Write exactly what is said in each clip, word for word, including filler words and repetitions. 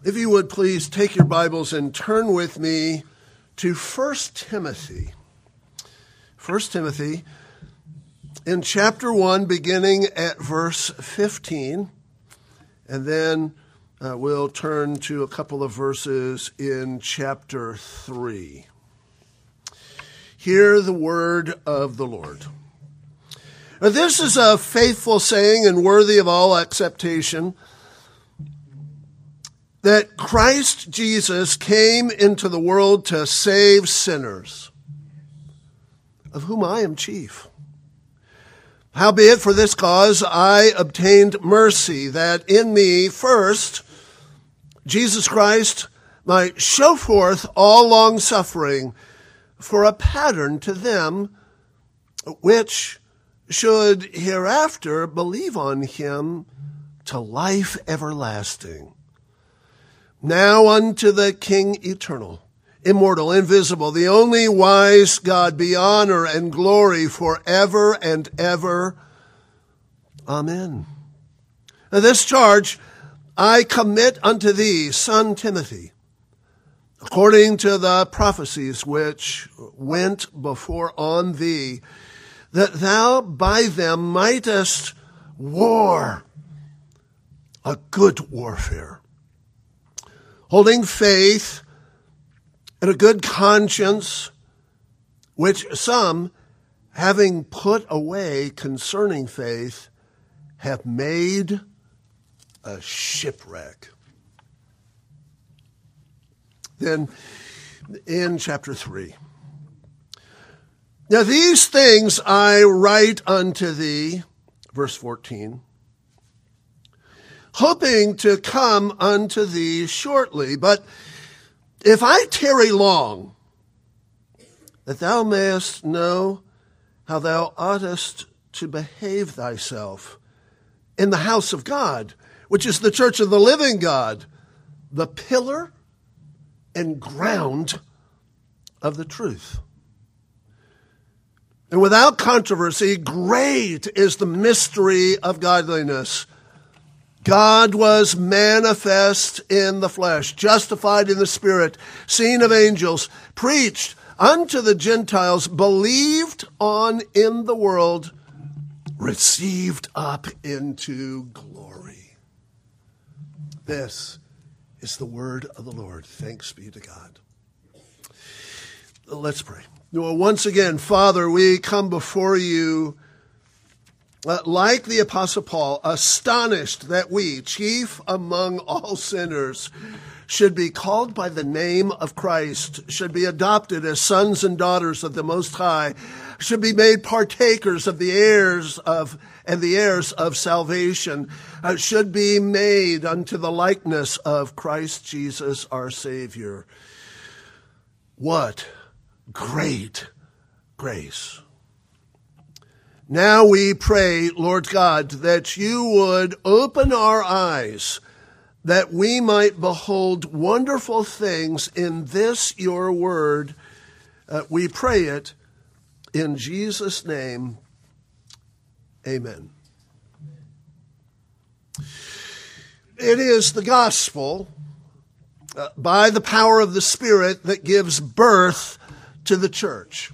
If you would please take your Bibles and turn with me to First Timothy. First Timothy in chapter one, beginning at verse fifteen, and then uh, we'll turn to a couple of verses in chapter three. Hear the word of the Lord. Now, this is a faithful saying and worthy of all acceptation, that Christ Jesus came into the world to save sinners, of whom I am chief. Howbeit for this cause I obtained mercy, that in me first Jesus Christ might show forth all long suffering for a pattern to them which should hereafter believe on him to life everlasting. Now unto the King eternal, immortal, invisible, the only wise God, be honor and glory forever and ever. Amen. Now this charge I commit unto thee, son Timothy, according to the prophecies which went before on thee, that thou by them mightest war a good warfare, holding faith and a good conscience, which some, having put away concerning faith, have made a shipwreck. Then in chapter three, now these things I write unto thee, verse fourteen, hoping to come unto thee shortly. But if I tarry long, that thou mayest know how thou oughtest to behave thyself in the house of God, which is the church of the living God, the pillar and ground of the truth. And without controversy, great is the mystery of godliness. God was manifest in the flesh, justified in the spirit, seen of angels, preached unto the Gentiles, believed on in the world, received up into glory. This is the word of the Lord. Thanks be to God. Let's pray. Well, once again, Father, we come before you Uh, like the Apostle Paul, astonished that we, chief among all sinners, should be called by the name of Christ, should be adopted as sons and daughters of the Most High, should be made partakers of the heirs of and the heirs of salvation, uh, should be made unto the likeness of Christ Jesus our Savior. What great grace! Now we pray, Lord God, that you would open our eyes, that we might behold wonderful things in this your word. Uh, we pray it in Jesus' name. Amen. It is the gospel uh, by the power of the Spirit that gives birth to the church.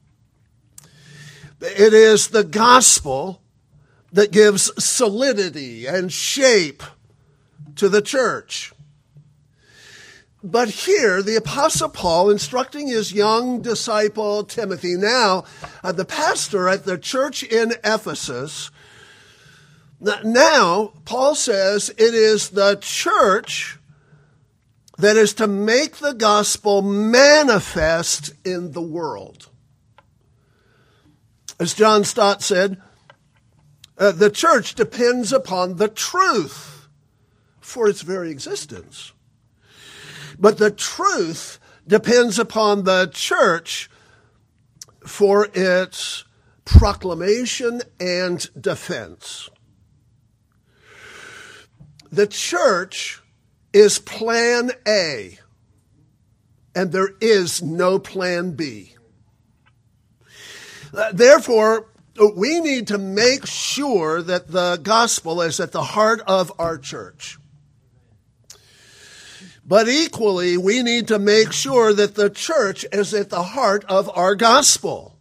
It is the gospel that gives solidity and shape to the church. But here, the Apostle Paul, instructing his young disciple Timothy, now uh, the pastor at the church in Ephesus, now Paul says it is the church that is to make the gospel manifest in the world. As John Stott said, uh, the church depends upon the truth for its very existence. But the truth depends upon the church for its proclamation and defense. The church is plan A, and there is no plan B. Therefore, we need to make sure that the gospel is at the heart of our church. But equally, we need to make sure that the church is at the heart of our gospel.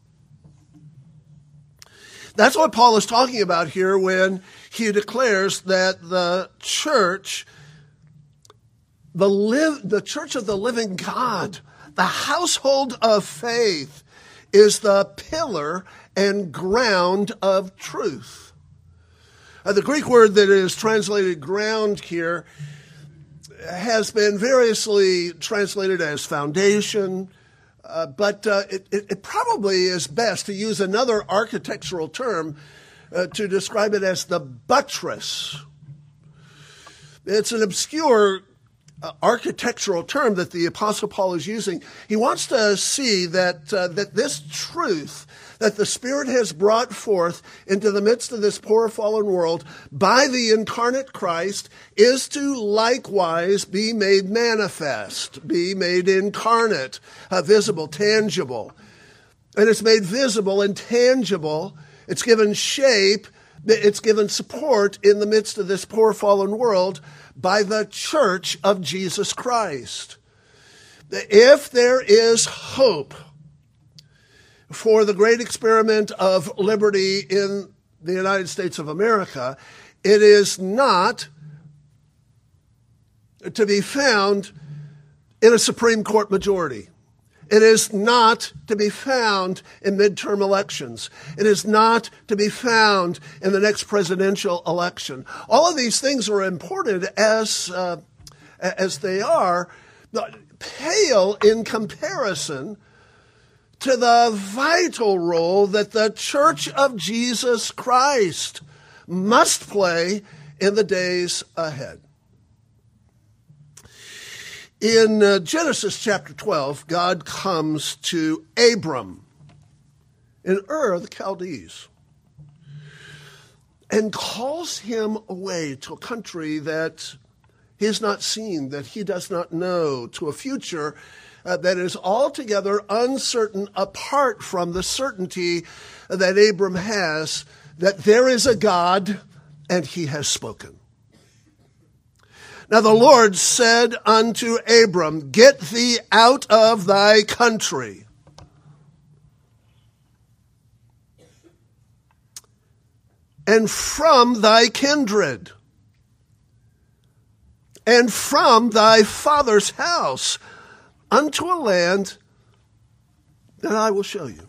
That's what Paul is talking about here when he declares that the church, the live, the church of the living God, the household of faith, is the pillar and ground of truth. Uh, the Greek word that is translated ground here has been variously translated as foundation, uh, but uh, it, it, it probably is best to use another architectural term uh, to describe it as the buttress. It's an obscure uh, architectural term that the Apostle Paul is using. He wants to see that uh, that this truth that the Spirit has brought forth into the midst of this poor fallen world by the incarnate Christ is to likewise be made manifest, be made incarnate, uh, visible, tangible. And it's made visible and tangible. It's given shape. It's given support in the midst of this poor fallen world by the church of Jesus Christ. If there is hope for the great experiment of liberty in the United States of America, it is not to be found in a Supreme Court majority. It is not to be found in midterm elections. It is not to be found in the next presidential election. All of these things are important as, uh, as they are, but pale in comparison to the vital role that the Church of Jesus Christ must play in the days ahead. In uh, Genesis chapter twelve, God comes to Abram in Ur of the Chaldees and calls him away to a country that he has not seen, that he does not know, to a future Uh, that is altogether uncertain apart from the certainty that Abram has that there is a God and he has spoken. Now the Lord said unto Abram, get thee out of thy country and from thy kindred and from thy father's house unto a land that I will show you.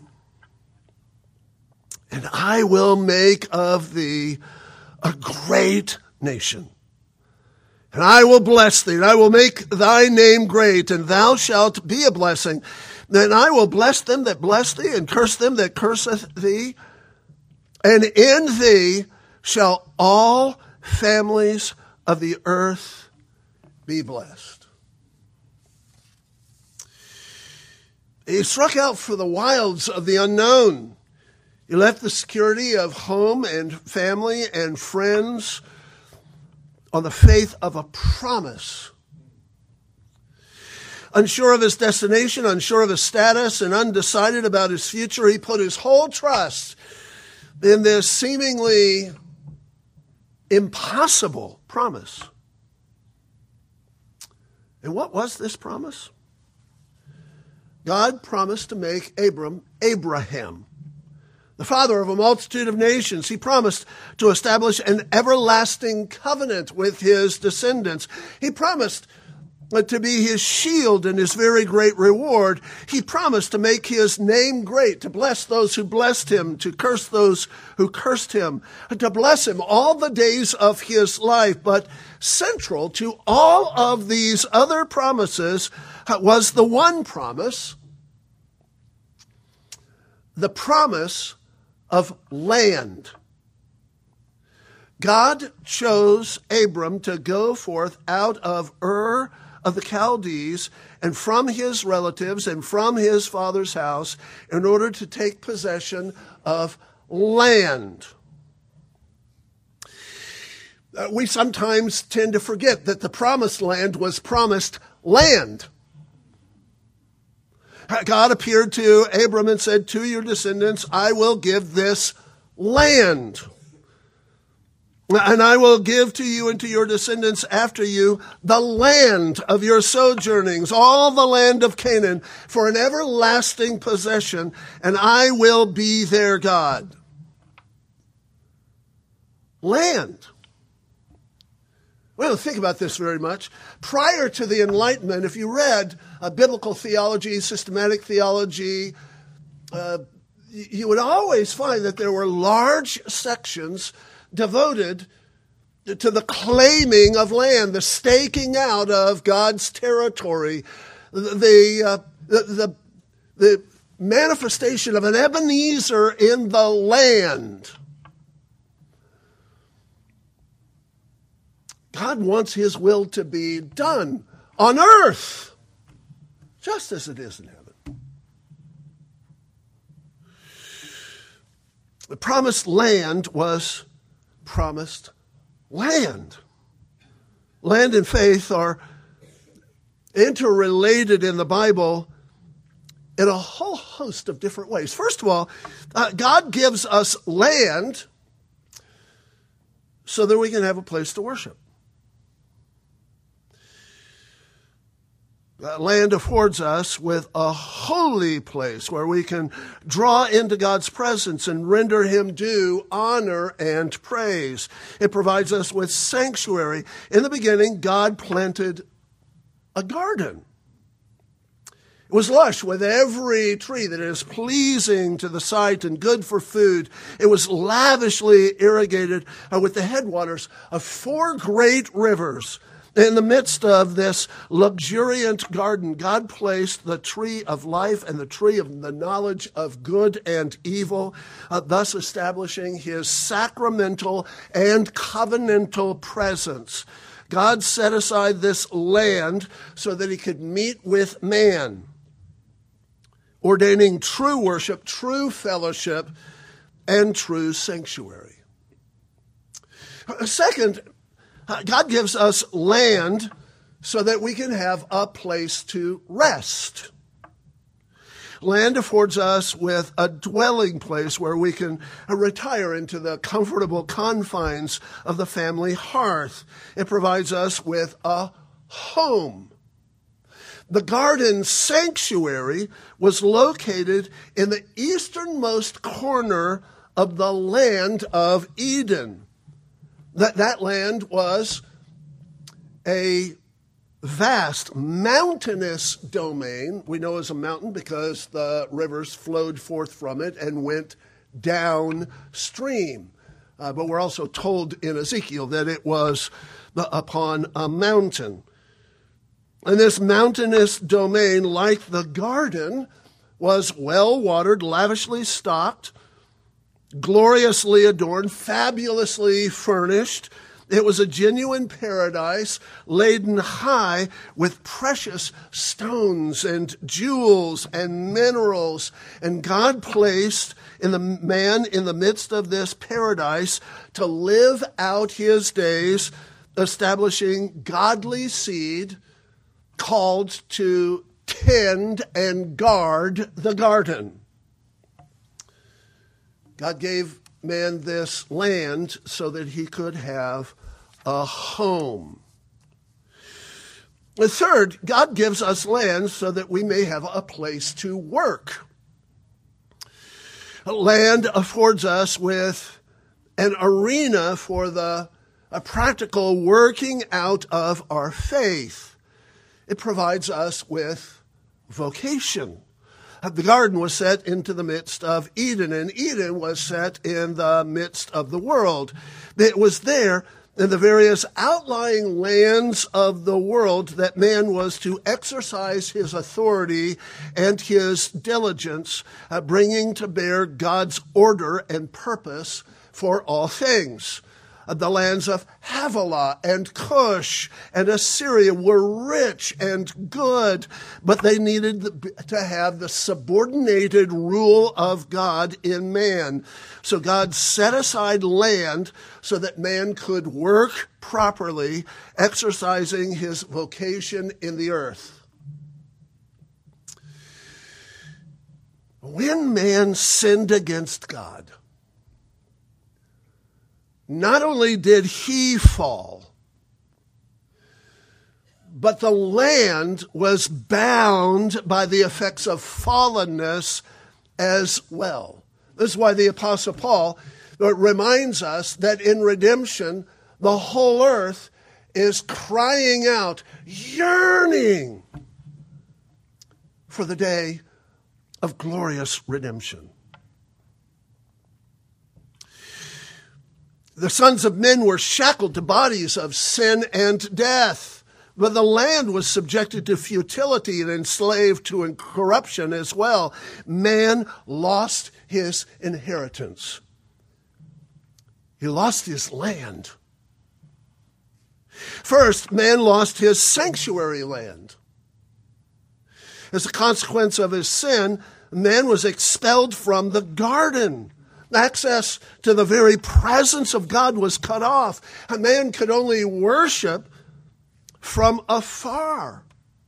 And I will make of thee a great nation. And I will bless thee, and I will make thy name great, and thou shalt be a blessing. Then I will bless them that bless thee, and curse them that curseth thee. And in thee shall all families of the earth be blessed. He struck out for the wilds of the unknown. He left the security of home and family and friends on the faith of a promise. Unsure of his destination, unsure of his status, and undecided about his future, he put his whole trust in this seemingly impossible promise. And what was this promise? God promised to make Abram Abraham, the father of a multitude of nations. He promised to establish an everlasting covenant with his descendants. He promised to be his shield and his very great reward. He promised to make his name great, to bless those who blessed him, to curse those who cursed him, to bless him all the days of his life. But central to all of these other promises was the one promise, the promise of land. God chose Abram to go forth out of Ur of the Chaldees and from his relatives and from his father's house in order to take possession of land. Uh, we sometimes tend to forget that the promised land was promised land. God appeared to Abram and said, to your descendants, I will give this land. And I will give to you and to your descendants after you the land of your sojournings, all the land of Canaan, for an everlasting possession, and I will be their God. Land. We don't think about this very much. Prior to the Enlightenment, if you read uh, biblical theology, systematic theology, uh, you would always find that there were large sections devoted to the claiming of land, the staking out of God's territory, the, uh, the, the, the manifestation of an Ebenezer in the land. God wants his will to be done on earth, just as it is in heaven. The promised land was promised land. Land and faith are interrelated in the Bible in a whole host of different ways. First of all, uh, God gives us land so that we can have a place to worship. Uh, land affords us with a holy place where we can draw into God's presence and render him due honor and praise. It provides us with sanctuary. In the beginning, God planted a garden. It was lush with every tree that is pleasing to the sight and good for food. It was lavishly irrigated uh, with the headwaters of four great rivers. In the midst of this luxuriant garden, God placed the tree of life and the tree of the knowledge of good and evil, uh, thus establishing his sacramental and covenantal presence. God set aside this land so that he could meet with man, ordaining true worship, true fellowship, and true sanctuary. Second, God gives us land so that we can have a place to rest. Land affords us with a dwelling place where we can retire into the comfortable confines of the family hearth. It provides us with a home. The garden sanctuary was located in the easternmost corner of the land of Eden. That, that land was a vast mountainous domain. We know as a mountain because the rivers flowed forth from it and went downstream. Uh, but we're also told in Ezekiel that it was upon a mountain. And this mountainous domain, like the garden, was well-watered, lavishly stocked, gloriously adorned, fabulously furnished. It was a genuine paradise laden high with precious stones and jewels and minerals. And God placed in the man in the midst of this paradise to live out his days, establishing godly seed called to tend and guard the garden. God gave man this land so that he could have a home. The third, God gives us land so that we may have a place to work. Land affords us with an arena for the a practical working out of our faith. It provides us with vocation. The garden was set into the midst of Eden, and Eden was set in the midst of the world. It was there in the various outlying lands of the world that man was to exercise his authority and his diligence, uh, bringing to bear God's order and purpose for all things. The lands of Havilah and Cush and Assyria were rich and good, but they needed to have the subordinated rule of God in man. So God set aside land so that man could work properly, exercising his vocation in the earth. When man sinned against God, not only did he fall, but the land was bound by the effects of fallenness as well. This is why the Apostle Paul reminds us that in redemption, the whole earth is crying out, yearning for the day of glorious redemption. The sons of men were shackled to bodies of sin and death, but the land was subjected to futility and enslaved to corruption as well. Man lost his inheritance. He lost his land. First, man lost his sanctuary land. As a consequence of his sin, man was expelled from the garden. Access to the very presence of God was cut off. A man could only worship from afar.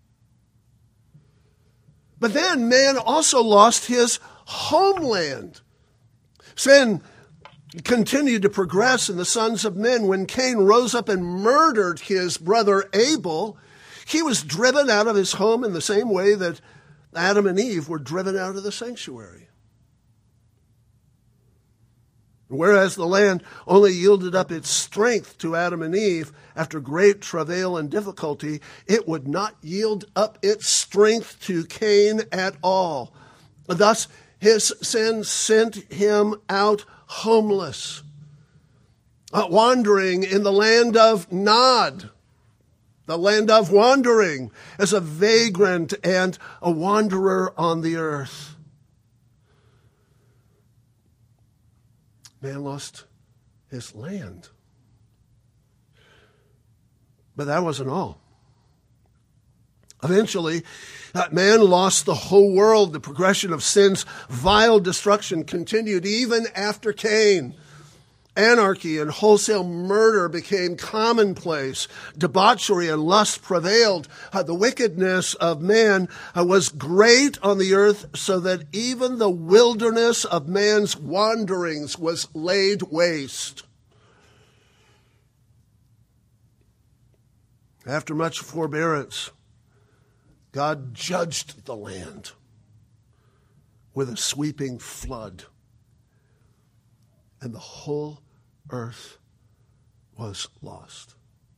But then man also lost his homeland. Sin continued to progress in the sons of men. When Cain rose up and murdered his brother Abel, he was driven out of his home in the same way that Adam and Eve were driven out of the sanctuary. Whereas the land only yielded up its strength to Adam and Eve after great travail and difficulty, it would not yield up its strength to Cain at all. Thus, his sin sent him out homeless, uh, wandering in the land of Nod, the land of wandering, as a vagrant and a wanderer on the earth. Man lost his land. But that wasn't all. Eventually, that man lost the whole world. The progression of sin's vile destruction continued even after Cain. Anarchy and wholesale murder became commonplace. Debauchery and lust prevailed. Uh, the wickedness of man uh, was great on the earth, so that even the wilderness of man's wanderings was laid waste. After much forbearance, God judged the land with a sweeping flood, and the whole earth was lost.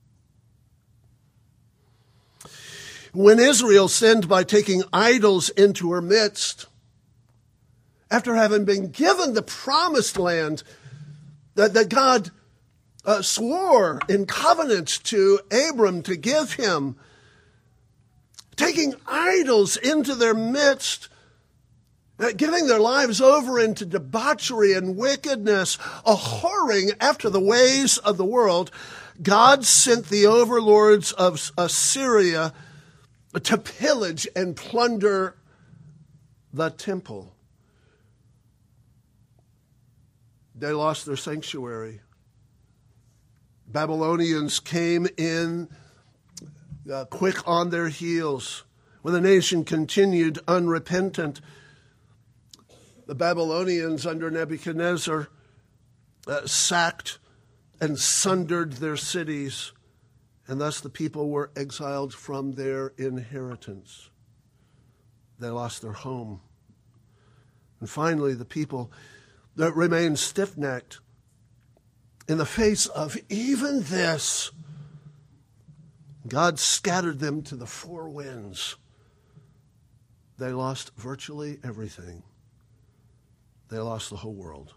When Israel sinned by taking idols into her midst, after having been given the promised land that, that God uh, swore in covenant to Abram to give him, taking idols into their midst, giving their lives over into debauchery and wickedness, a whoring after the ways of the world, God sent the overlords of Assyria to pillage and plunder the temple. They lost their sanctuary. Babylonians came in uh, quick on their heels. When the nation continued unrepentant, the Babylonians under Nebuchadnezzar uh, sacked and sundered their cities, and thus the people were exiled from their inheritance. They lost their home. And finally, the people that remained stiff-necked in the face of even this, God scattered them to the four winds. They lost virtually everything. They lost the whole world.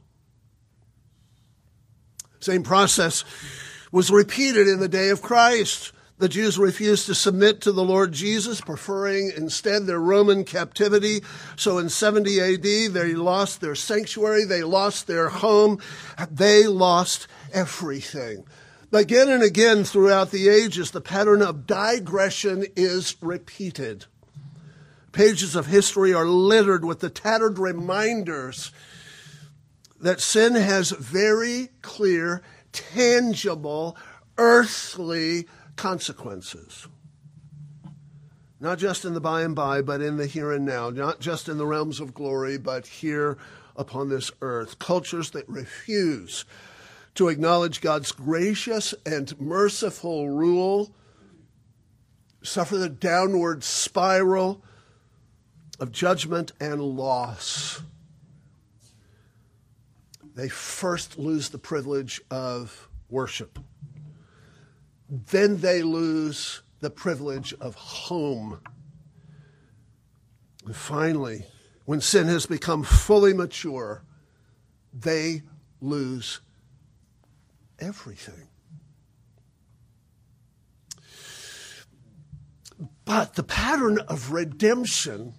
Same process was repeated in the day of Christ. The Jews refused to submit to the Lord Jesus, preferring instead their Roman captivity. So in seventy A D, they lost their sanctuary, they lost their home, they lost everything. Again and again throughout the ages, the pattern of digression is repeated. Pages of history are littered with the tattered reminders that sin has very clear, tangible, earthly consequences. Not just in the by and by, but in the here and now. Not just in the realms of glory, but here upon this earth. Cultures that refuse to acknowledge God's gracious and merciful rule, suffer the downward spiral of judgment and loss. They first lose the privilege of worship. Then they lose the privilege of home. And finally, when sin has become fully mature, they lose everything. But the pattern of redemption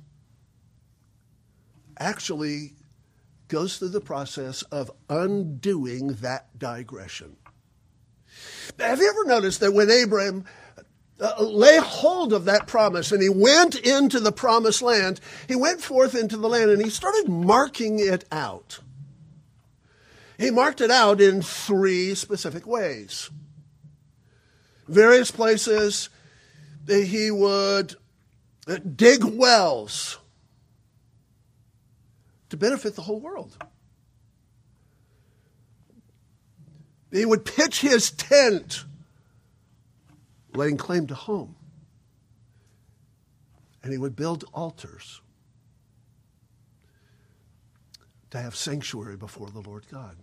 actually goes through the process of undoing that digression. Have you ever noticed that when Abraham uh, lay hold of that promise and he went into the promised land, he went forth into the land and he started marking it out. He marked it out in three specific ways. Various places he would dig wells to benefit the whole world. He would pitch his tent, laying claim to home. And he would build altars to have sanctuary before the Lord God.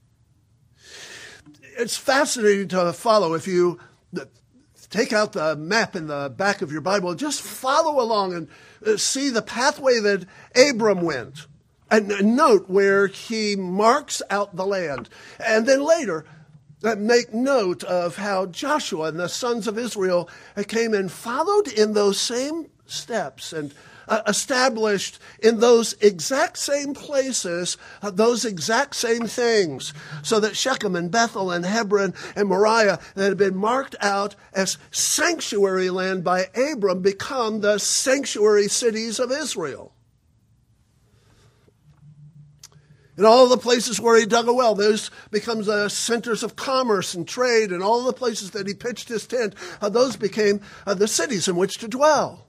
It's fascinating to follow. If you take out the map in the back of your Bible, just follow along and see the pathway that Abram went. And note where he marks out the land. And then later, make note of how Joshua and the sons of Israel came and followed in those same steps and uh, established in those exact same places, uh, those exact same things, so that Shechem and Bethel and Hebron and Moriah that had been marked out as sanctuary land by Abram become the sanctuary cities of Israel. And all the places where he dug a well, those becomes the centers of commerce and trade, and all the places that he pitched his tent, uh, those became uh, the cities in which to dwell.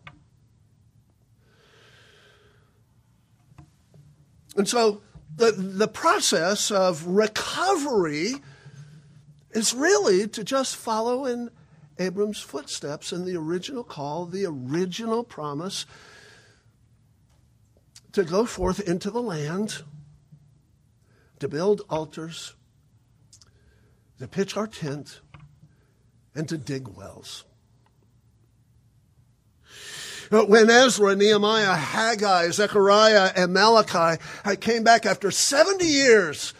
And so the, the process of recovery is really to just follow in Abram's footsteps in the original call, the original promise to go forth into the land, to build altars, to pitch our tent, and to dig wells. When Ezra, Nehemiah, Haggai, Zechariah, and Malachi came back after seventy years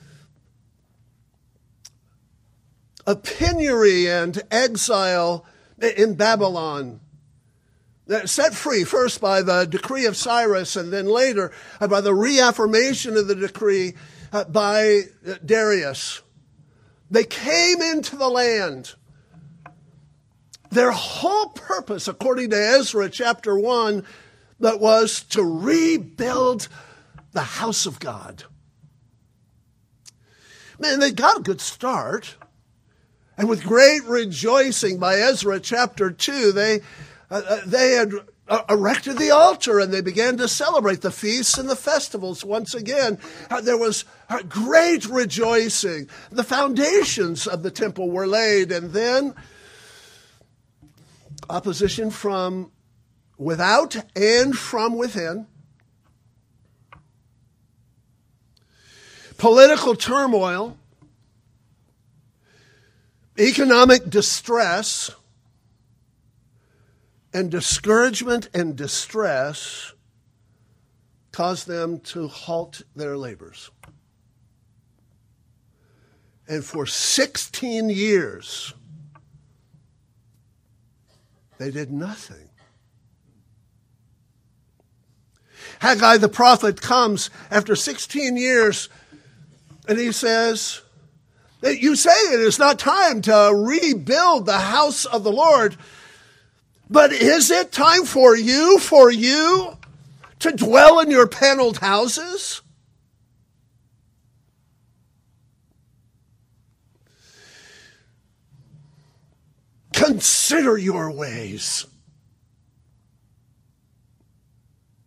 of penury and exile in Babylon, set free first by the decree of Cyrus and then later by the reaffirmation of the decree by Darius. They came into the land. Their whole purpose, according to Ezra chapter one, that was to rebuild the house of God. Man, they got a good start. And with great rejoicing by Ezra chapter two, they, uh, they had uh, erected the altar and they began to celebrate the feasts and the festivals once again. Uh, there was uh, great rejoicing. The foundations of the temple were laid, and then opposition from without and from within. Political turmoil. Economic distress. And discouragement and distress caused them to halt their labors. And for sixteen years, they did nothing. Haggai the prophet comes after sixteen years and he says, you say it is not time to rebuild the house of the Lord, but is it time for you, for you to dwell in your paneled houses? Consider your ways.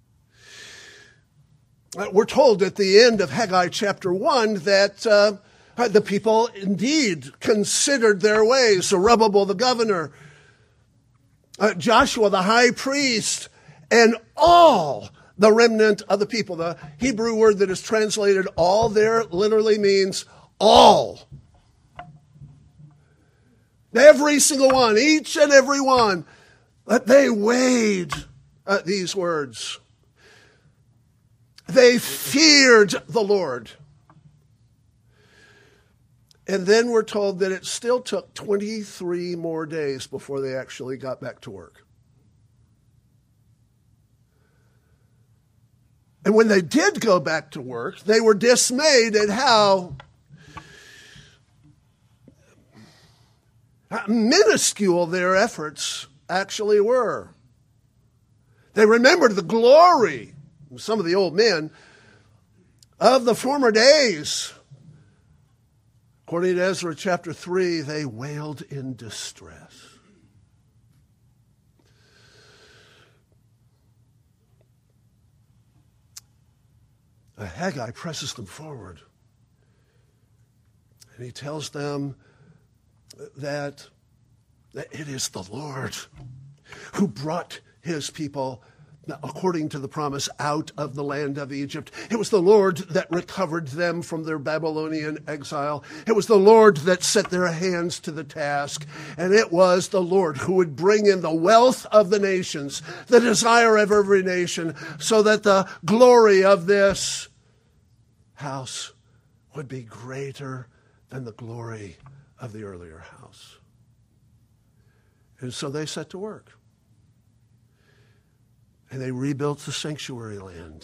We're told at the end of Haggai chapter one that uh, Uh, the people indeed considered their ways. Zerubbabel, the governor, uh, Joshua, the high priest, and all the remnant of the people. The Hebrew word that is translated all there literally means all. Every single one, each and every one, uh, they weighed uh, these words. They feared the Lord. And then we're told that it still took twenty-three more days before they actually got back to work. And when they did go back to work, they were dismayed at how minuscule their efforts actually were. They remembered the glory, some of the old men, of the former days. According to Ezra chapter three, they wailed in distress. Haggai presses them forward. And he tells them that, that it is the Lord who brought his people, according to the promise, out of the land of Egypt. It was the Lord that recovered them from their Babylonian exile. It was the Lord that set their hands to the task. And it was the Lord who would bring in the wealth of the nations, the desire of every nation, so that the glory of this house would be greater than the glory of the earlier house. And so they set to work. And they rebuilt the sanctuary land.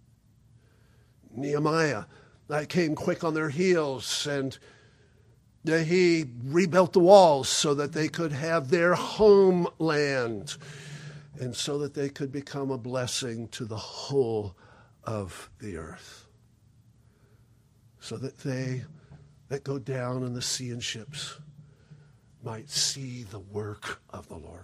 Nehemiah that came quick on their heels, and he rebuilt the walls so that they could have their homeland, and so that they could become a blessing to the whole of the earth. So that they that go down in the sea in ships might see the work of the Lord.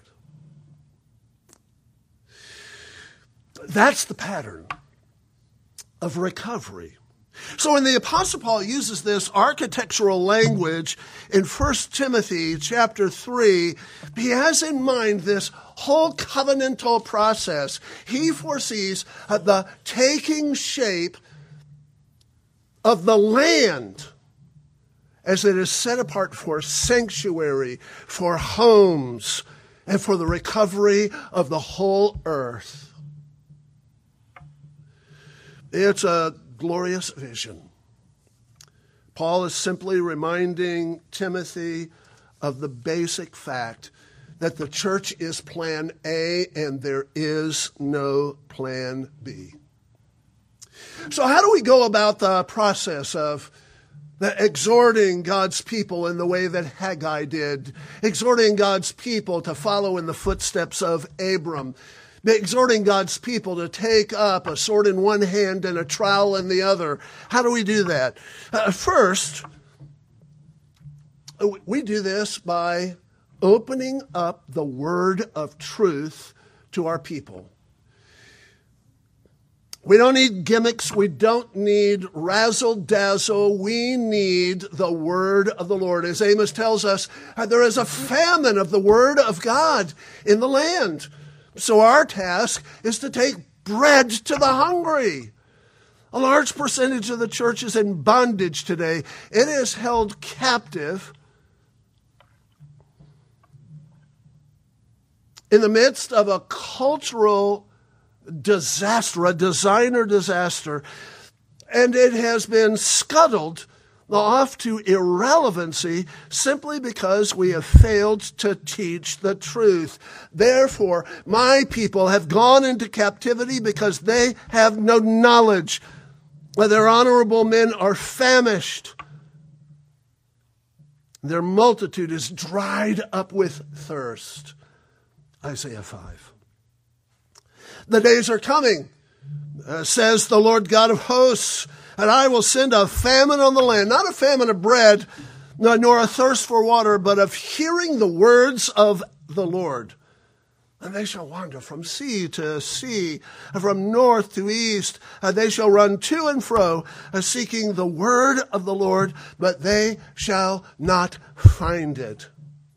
That's the pattern of recovery. So when the Apostle Paul uses this architectural language in First Timothy chapter three, he has in mind this whole covenantal process. He foresees the taking shape of the land as it is set apart for sanctuary, for homes, and for the recovery of the whole earth. It's a glorious vision. Paul is simply reminding Timothy of the basic fact that the church is plan A and there is no plan B. So how do we go about the process of the exhorting God's people in the way that Haggai did, exhorting God's people to follow in the footsteps of Abram, exhorting God's people to take up a sword in one hand and a trowel in the other? How do we do that? Uh, first, we do this by opening up the word of truth to our people. We don't need gimmicks. We don't need razzle-dazzle. We need the word of the Lord. As Amos tells us, there is a famine of the word of God in the land. So our task is to take bread to the hungry. A large percentage of the church is in bondage today. It is held captive in the midst of a cultural disaster, a designer disaster, and it has been scuttled off to irrelevancy simply because we have failed to teach the truth. Therefore, my people have gone into captivity because they have no knowledge. Their honorable men are famished. Their multitude is dried up with thirst. Isaiah five. The days are coming, uh, says the Lord God of hosts, and I will send a famine on the land, not a famine of bread, nor a thirst for water, but of hearing the words of the Lord. And they shall wander from sea to sea, and from north to east. And they shall run to and fro, uh, seeking the word of the Lord, but they shall not find it.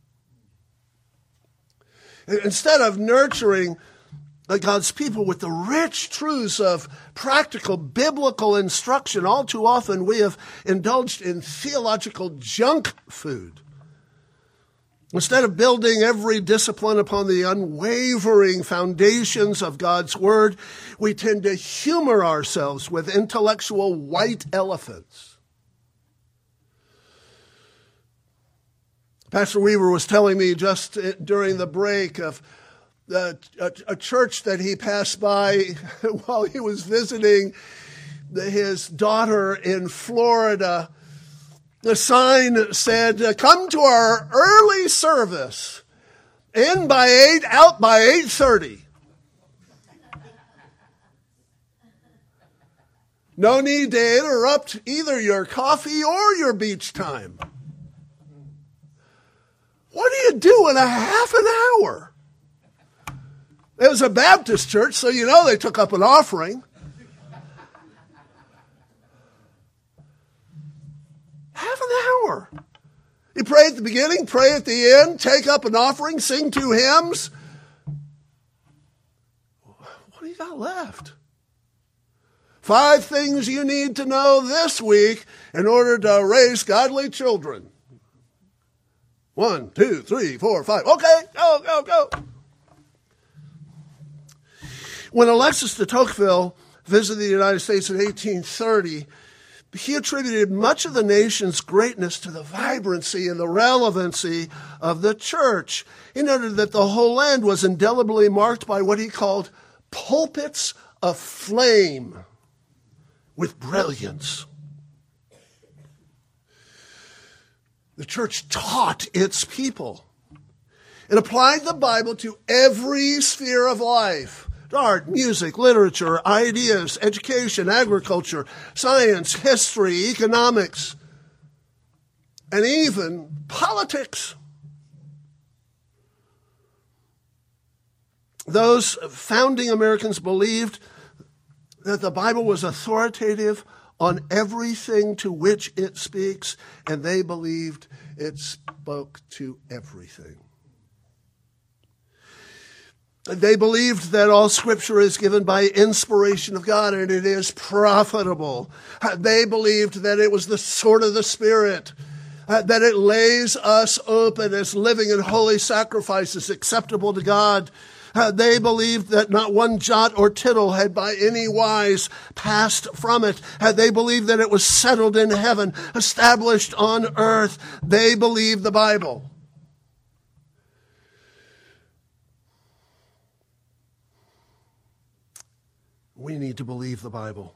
Instead of nurturing God's people with the rich truths of practical biblical instruction, all too often we have indulged in theological junk food. Instead of building every discipline upon the unwavering foundations of God's word, we tend to humor ourselves with intellectual white elephants. Pastor Weaver was telling me just during the break of a, a, a church that he passed by while he was visiting his daughter in Florida. The sign said, "Come to our early service. In by eight, out by eight thirty." No need to interrupt either your coffee or your beach time. What do you do in a half an hour? It was a Baptist church, so you know they took up an offering. Half an hour. You pray at the beginning, pray at the end, take up an offering, sing two hymns. What do you got left? Five things you need to know this week in order to raise godly children. One, two, three, four, five. Okay, go, go, go. When Alexis de Tocqueville visited the United States in eighteen thirty, he attributed much of the nation's greatness to the vibrancy and the relevancy of the church. He noted that the whole land was indelibly marked by what he called pulpits of flame with brilliance. The church taught its people. It applied the Bible to every sphere of life. Art, music, literature, ideas, education, agriculture, science, history, economics, and even politics. Those founding Americans believed that the Bible was authoritative on everything to which it speaks, and they believed it spoke to everything. They believed that all Scripture is given by inspiration of God and it is profitable. They believed that it was the sword of the Spirit, that it lays us open as living and holy sacrifices acceptable to God. They believed that not one jot or tittle had by any wise passed from it. They believed that it was settled in heaven, established on earth. They believed the Bible. We need to believe the Bible.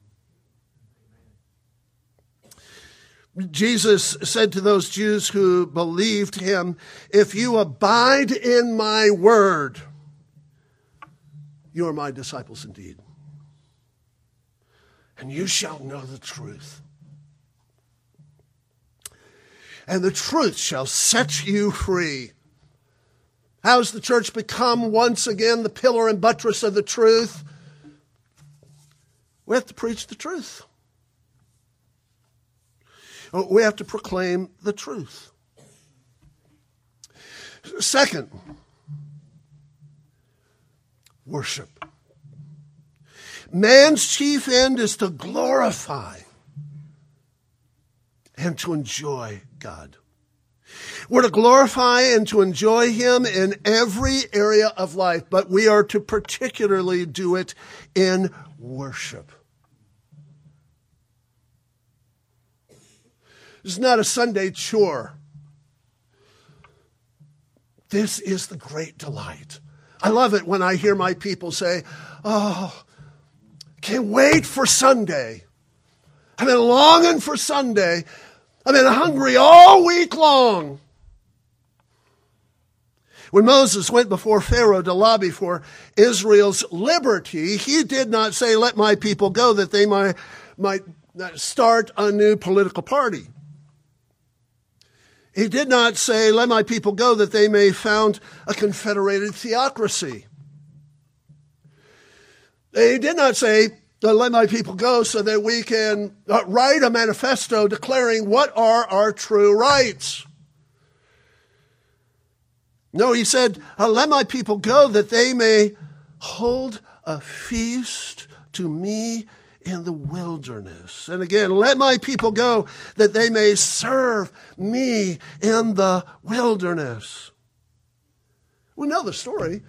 Jesus said to those Jews who believed him, "If you abide in my word, you are my disciples indeed. And you shall know the truth. And the truth shall set you free." How has the church become once again the pillar and buttress of the truth? We have to preach the truth. We have to proclaim the truth. Second, worship. Man's chief end is to glorify and to enjoy God. We're to glorify and to enjoy him in every area of life, but we are to particularly do it in worship. This is not a Sunday chore. This is the great delight. I love it when I hear my people say, "Oh, can't wait for Sunday. I've been longing for Sunday. I've been hungry all week long." When Moses went before Pharaoh to lobby for Israel's liberty, he did not say, "Let my people go that they might, might start a new political party." He did not say, let my people go that they may found a confederated theocracy. He did not say, let my people go so that we can write a manifesto declaring what are our true rights. No, he said, let my people go that they may hold a feast to me in the wilderness. And again, let my people go that they may serve me in the wilderness. We know the story.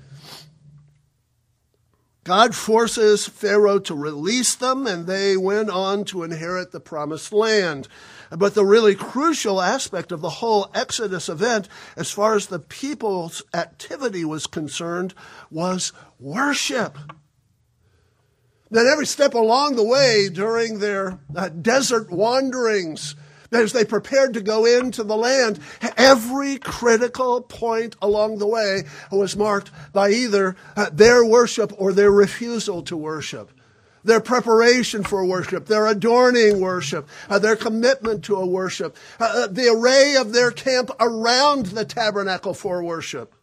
God forces Pharaoh to release them, and they went on to inherit the promised land. But the really crucial aspect of the whole Exodus event, as far as the people's activity was concerned, was worship. That every step along the way during their uh, desert wanderings, as they prepared to go into the land, every critical point along the way was marked by either uh, their worship or their refusal to worship, their preparation for worship, their adorning worship, uh, their commitment to a worship, uh, the array of their camp around the tabernacle for worship.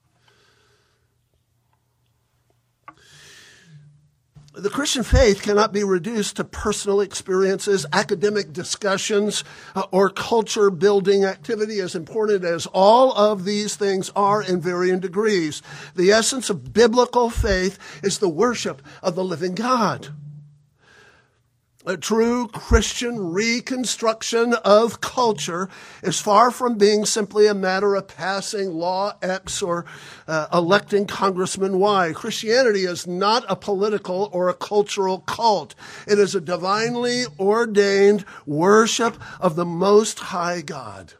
The Christian faith cannot be reduced to personal experiences, academic discussions, uh, or culture-building activity, as important as all of these things are in varying degrees. The essence of biblical faith is the worship of the living God. A true Christian reconstruction of culture is far from being simply a matter of passing law X or uh, electing Congressman Y. Christianity is not a political or a cultural cult. It is a divinely ordained worship of the Most High God.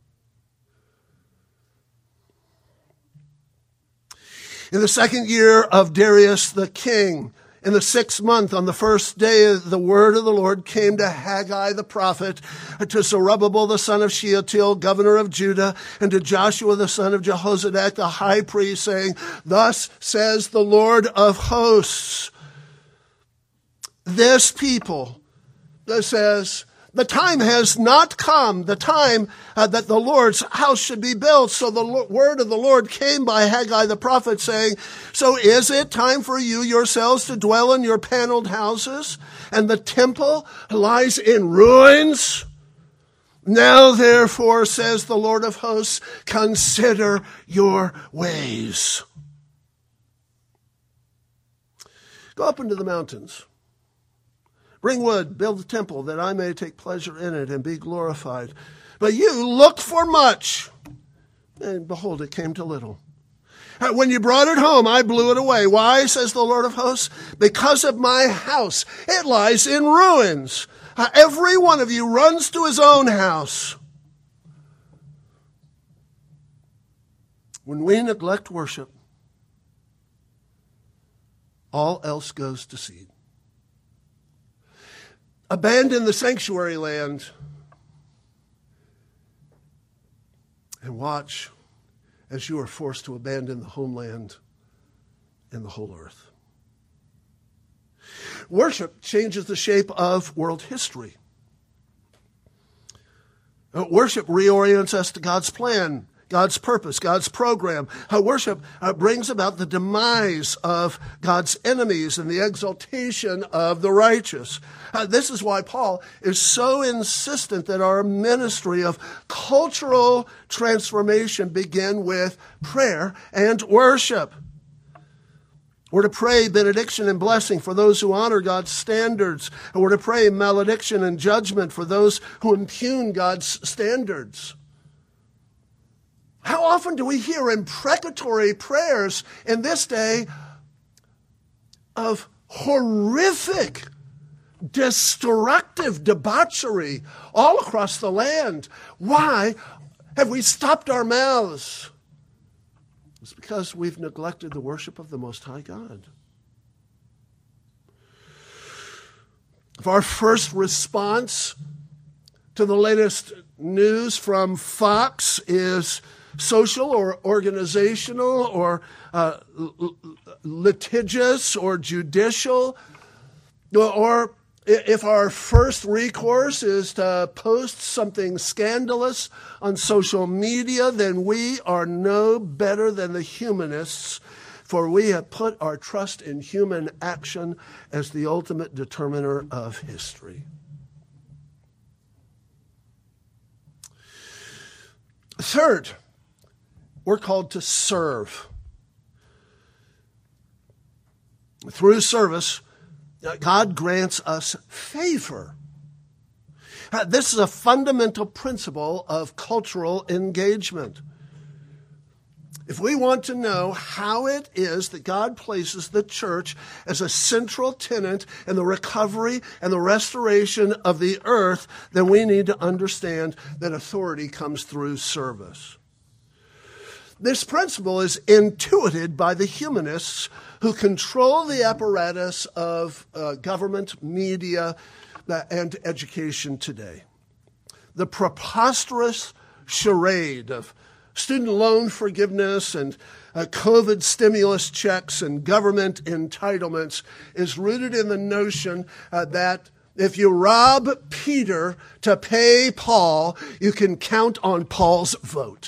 In the second year of Darius the king, in the sixth month, on the first day, the word of the Lord came to Haggai the prophet, to Zerubbabel the son of Shealtiel, governor of Judah, and to Joshua the son of Jehozadak, the high priest, saying, thus says the Lord of hosts, this people that says, the time has not come, the time uh, that the Lord's house should be built. So the Lord, word of the Lord came by Haggai the prophet saying, so is it time for you yourselves to dwell in your paneled houses, and the temple lies in ruins? Now therefore, says the Lord of hosts, consider your ways. Go up into the mountains. Bring wood, build a temple, that I may take pleasure in it and be glorified. But you looked for much, and behold, it came to little. When you brought it home, I blew it away. Why, says the Lord of hosts? Because of my house. It lies in ruins. Every one of you runs to his own house. When we neglect worship, all else goes to seed. Abandon the sanctuary land and watch as you are forced to abandon the homeland and the whole earth. Worship changes the shape of world history. Worship reorients us to God's plan, God's purpose, God's program. Uh, worship uh, brings about the demise of God's enemies and the exaltation of the righteous. Uh, this is why Paul is so insistent that our ministry of cultural transformation begin with prayer and worship. We're to pray benediction and blessing for those who honor God's standards. And we're to pray malediction and judgment for those who impugn God's standards. How often do we hear imprecatory prayers in this day of horrific, destructive debauchery all across the land? Why have we stopped our mouths? It's because we've neglected the worship of the Most High God. If our first response to the latest news from Fox is social or organizational or uh, litigious or judicial or If our first recourse is to post something scandalous on social media, then we are no better than the humanists, for we have put our trust in human action as the ultimate determiner of history. Third, we're called to serve. Through service, God grants us favor. This is a fundamental principle of cultural engagement. If we want to know how it is that God places the church as a central tenet in the recovery and the restoration of the earth, then we need to understand that authority comes through service. This principle is intuited by the humanists who control the apparatus of uh, government, media, uh, and education today. The preposterous charade of student loan forgiveness and uh, COVID stimulus checks and government entitlements is rooted in the notion uh, that if you rob Peter to pay Paul, you can count on Paul's vote.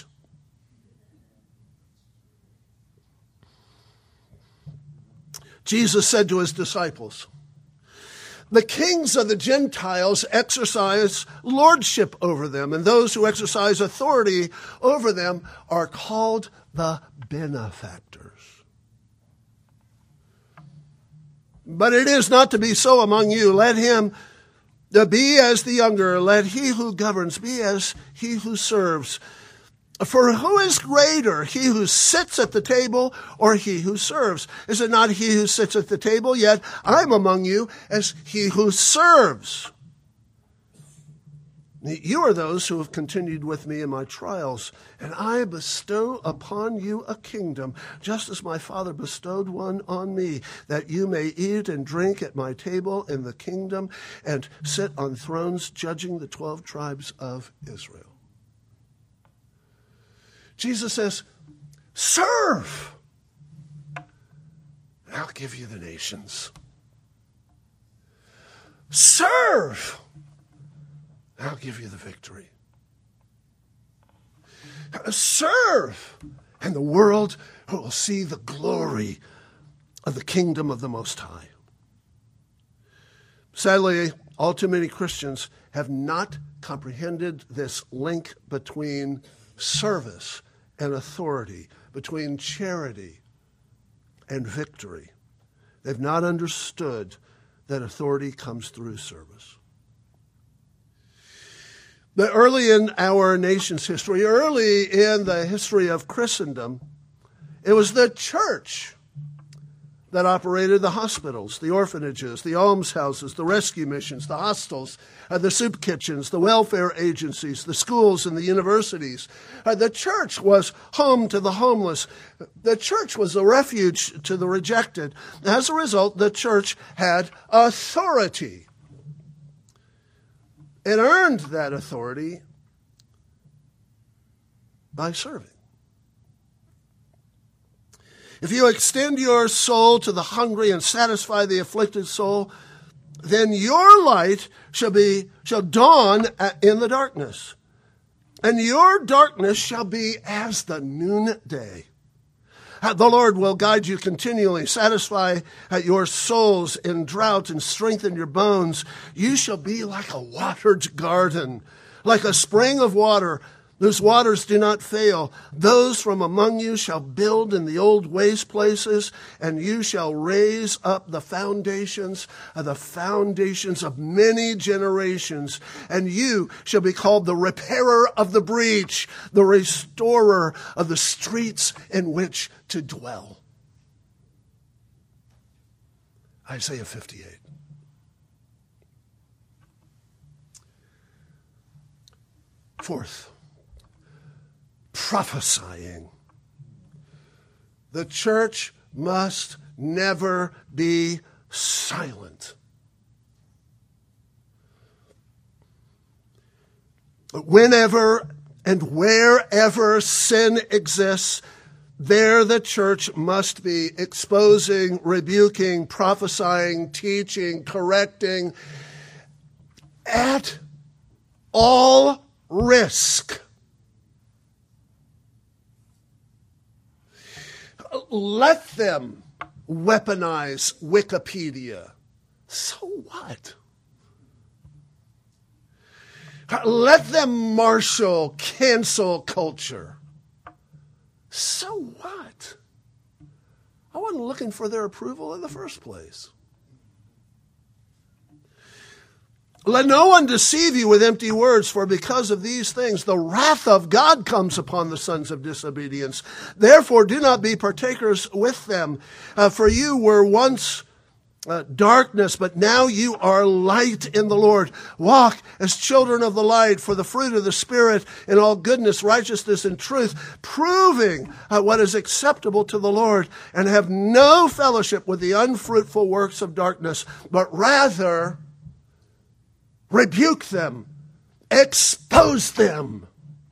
Jesus said to his disciples, "The kings of the Gentiles exercise lordship over them, and those who exercise authority over them are called the benefactors. But it is not to be so among you. Let him be as the younger. Let he who governs be as he who serves. For who is greater, he who sits at the table or he who serves? Is it not he who sits at the table? Yet I'm among you as he who serves. You are those who have continued with me in my trials, and I bestow upon you a kingdom, just as my Father bestowed one on me, that you may eat and drink at my table in the kingdom and sit on thrones judging the twelve tribes of Israel." Jesus says, serve, and I'll give you the nations. Serve, and I'll give you the victory. Serve, and the world will see the glory of the kingdom of the Most High. Sadly, all too many Christians have not comprehended this link between service and authority, between charity and victory. They've not understood that authority comes through service. But early in our nation's history, early in the history of Christendom, it was the church that operated the hospitals, the orphanages, the almshouses, the rescue missions, the hostels, uh, the soup kitchens, the welfare agencies, the schools and the universities. Uh, the church was home to the homeless. The church was a refuge to the rejected. As a result, the church had authority. It earned that authority by serving. If you extend your soul to the hungry and satisfy the afflicted soul, then your light shall be shall dawn in the darkness, and your darkness shall be as the noonday. The Lord will guide you continually, satisfy your souls in drought, and strengthen your bones. You shall be like a watered garden, like a spring of water, whose waters do not fail. Those from among you shall build in the old waste places, and you shall raise up the foundations of the foundations of many generations. And you shall be called the repairer of the breach, the restorer of the streets in which to dwell. Isaiah fifty-eight. Fourth, prophesying. The church must never be silent. Whenever and wherever sin exists, There the church must be exposing, rebuking, prophesying, teaching, correcting, at all risk. Let them weaponize Wikipedia. So what? Let them marshal cancel culture. So what? I wasn't looking for their approval in the first place. Let no one deceive you with empty words, for because of these things the wrath of God comes upon the sons of disobedience. Therefore do not be partakers with them. Uh, for you were once uh, darkness, but now you are light in the Lord. Walk as children of the light, for the fruit of the Spirit in all goodness, righteousness, and truth, proving uh, what is acceptable to the Lord, and have no fellowship with the unfruitful works of darkness, but rather rebuke them, expose them.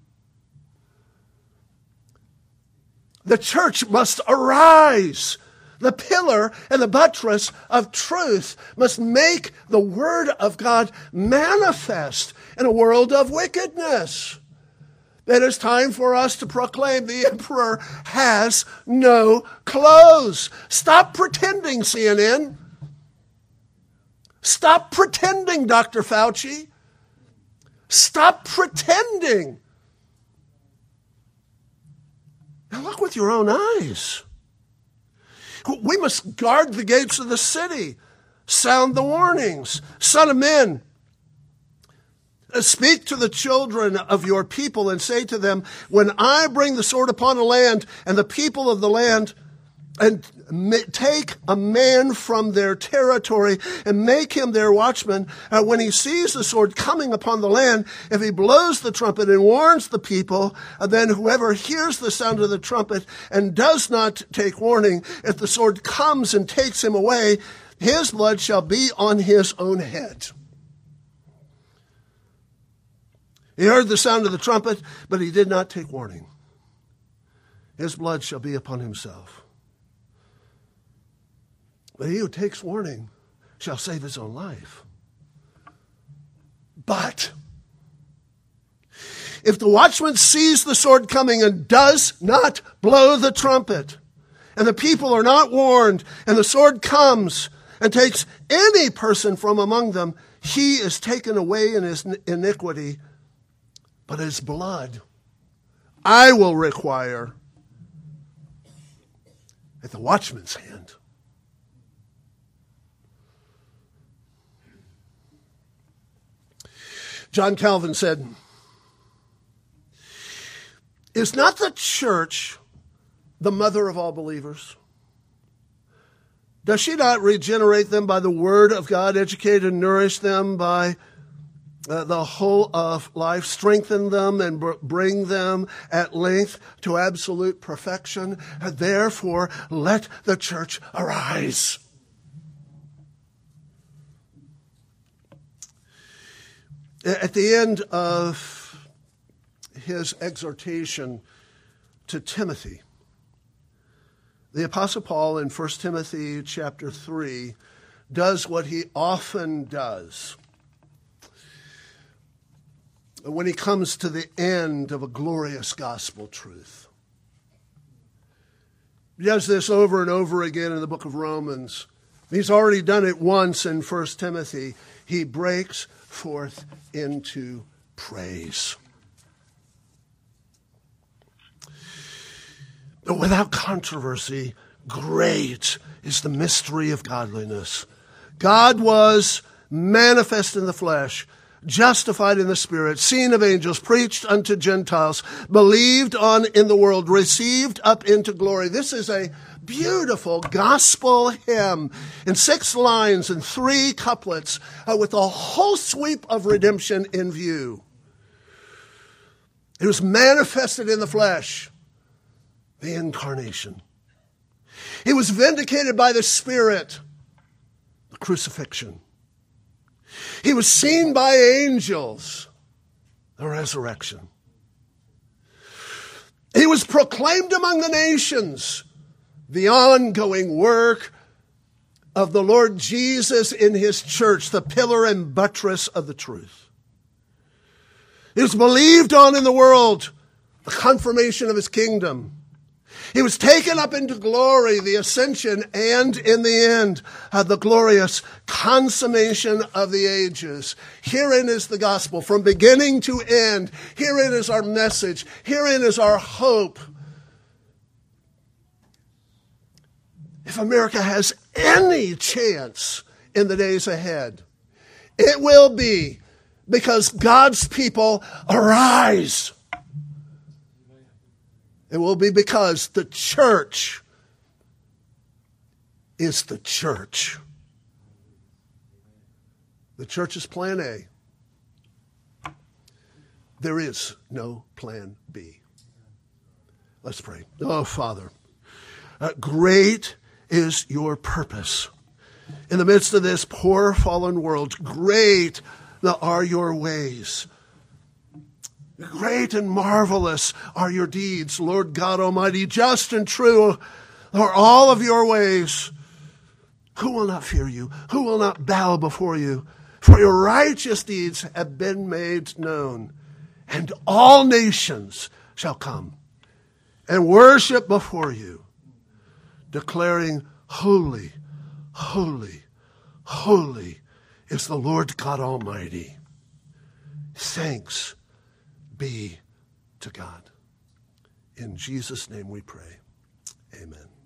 The church must arise. The pillar and the buttress of truth must make the word of God manifest in a world of wickedness. It is time for us to proclaim the emperor has no clothes. Stop pretending, C N N. Stop pretending, Doctor Fauci. Stop pretending. Now look with your own eyes. We must guard the gates of the city, sound the warnings. Son of men, speak to the children of your people and say to them, when I bring the sword upon a land and the people of the land, and take a man from their territory and make him their watchman. Uh, when he sees the sword coming upon the land, if he blows the trumpet and warns the people, uh, then whoever hears the sound of the trumpet and does not take warning, if the sword comes and takes him away, his blood shall be on his own head. He heard the sound of the trumpet, but he did not take warning. His blood shall be upon himself. But he who takes warning shall save his own life. But if the watchman sees the sword coming and does not blow the trumpet, and the people are not warned, and the sword comes and takes any person from among them, he is taken away in his iniquity, but his blood I will require at the watchman's hand. John Calvin said, is not the church the mother of all believers? Does she not regenerate them by the word of God, educate and nourish them by uh, the whole of life, strengthen them and br- bring them at length to absolute perfection? And therefore, let the church arise. At the end of his exhortation to Timothy, the Apostle Paul in First Timothy chapter three does what he often does when he comes to the end of a glorious gospel truth. He does this over and over again in the book of Romans. He's already done it once in First Timothy. He breaks forth into praise. But without controversy, great is the mystery of godliness. God was manifest in the flesh, justified in the Spirit, seen of angels, preached unto Gentiles, believed on in the world, received up into glory. This is a beautiful gospel hymn in six lines and three couplets uh, with a whole sweep of redemption in view. It was manifested in the flesh, the incarnation. He was vindicated by the Spirit, the crucifixion. He was seen by angels, the resurrection. He was proclaimed among the nations, the ongoing work of the Lord Jesus in his church, the pillar and buttress of the truth. He was believed on in the world, the confirmation of his kingdom. He was taken up into glory, the ascension, and in the end, uh, the glorious consummation of the ages. Herein is the gospel, from beginning to end. Herein is our message. Herein is our hope. If America has any chance in the days ahead, it will be because God's people arise. It will be because the church is the church. The church is plan A. There is no plan B. Let's pray. Oh, Father, uh, great is your purpose. In the midst of this poor fallen world, great are your ways. Great and marvelous are your deeds, Lord God Almighty. Just and true are all of your ways. Who will not fear you? Who will not bow before you? For your righteous deeds have been made known, and all nations shall come and worship before you, declaring, holy, holy, holy is the Lord God Almighty. Thanks be to God. In Jesus' name we pray. Amen.